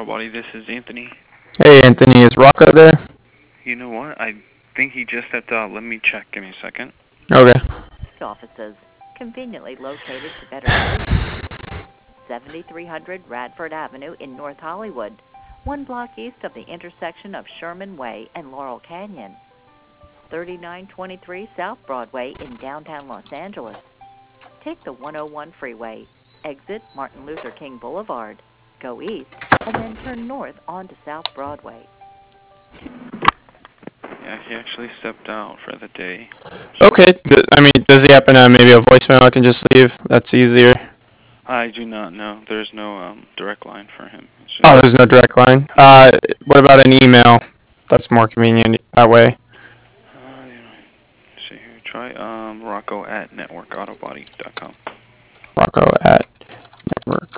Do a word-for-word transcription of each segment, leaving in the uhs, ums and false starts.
Body. This is Anthony. Hey, Anthony, is Rocco there? You know what? I think he just stepped out. Let me check. Give me a second. Okay. Offices, conveniently located to better serve seventy-three hundred Radford Avenue in North Hollywood, one block east of the intersection of Sherman Way and Laurel Canyon. thirty-nine twenty-three South Broadway in downtown Los Angeles. Take the one oh one freeway, exit Martin Luther King Boulevard, go east, and then turn north onto South Broadway. Yeah, he actually stepped out for the day. Okay. Th- I mean, does he happen to have maybe a voicemail I can just leave? That's easier. I do not know. There's no um, direct line for him. It's just- Oh, there's no direct line. Uh, what about an email? That's more convenient that way. Uh, yeah. Let's see here. Try um, Rocco at network auto body dot com. Rocco at network.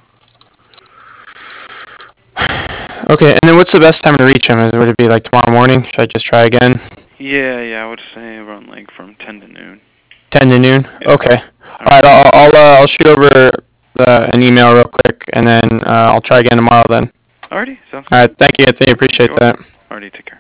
Okay, and then what's the best time to reach him? Is, would it be like tomorrow morning? Should I just try again? Yeah, yeah, I would say around like from ten to noon. ten to noon? Yeah. Okay. All right, I'll, I'll, uh, I'll shoot over the, an email real quick, and then uh, I'll try again tomorrow then. Alrighty, sounds good. All right, thank you, Anthony. Appreciate You're that. welcome. Alrighty, take care.